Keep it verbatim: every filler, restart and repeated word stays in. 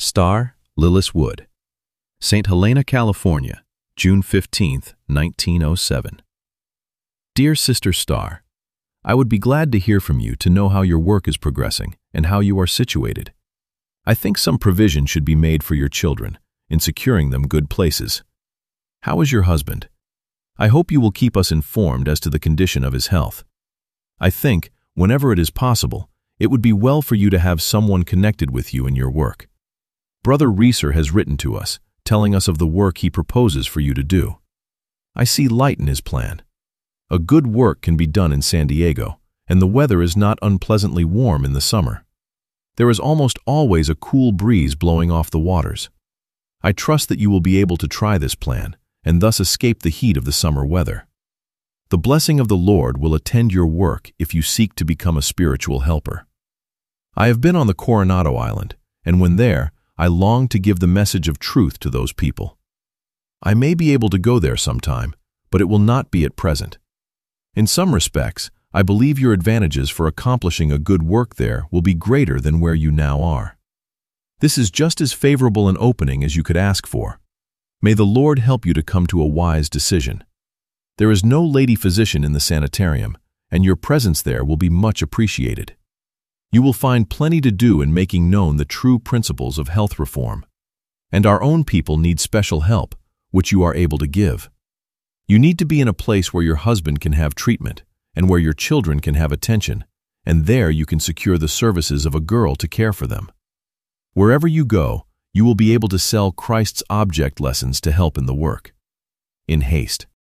Star, Lillis Wood. Saint Helena, California, June fifteenth, nineteen oh seven. Dear Sister Star, I would be glad to hear from you to know how your work is progressing and how you are situated. I think some provision should be made for your children in securing them good places. How is your husband? I hope you will keep us informed as to the condition of his health. I think, whenever it is possible, it would be well for you to have someone connected with you in your work. Brother Reeser has written to us, telling us of the work he proposes for you to do. I see light in his plan. A good work can be done in San Diego, and the weather is not unpleasantly warm in the summer. There is almost always a cool breeze blowing off the waters. I trust that you will be able to try this plan, and thus escape the heat of the summer weather. The blessing of the Lord will attend your work if you seek to become a spiritual helper. I have been on the Coronado Island, and when there, I long to give the message of truth to those people. I may be able to go there sometime, but it will not be at present. In some respects, I believe your advantages for accomplishing a good work there will be greater than where you now are. This is just as favorable an opening as you could ask for. May the Lord help you to come to a wise decision. There is no lady physician in the sanitarium, and your presence there will be much appreciated. You will find plenty to do in making known the true principles of health reform. And our own people need special help, which you are able to give. You need to be in a place where your husband can have treatment, and where your children can have attention, and there you can secure the services of a girl to care for them. Wherever you go, you will be able to sell Christ's object lessons to help in the work. In haste.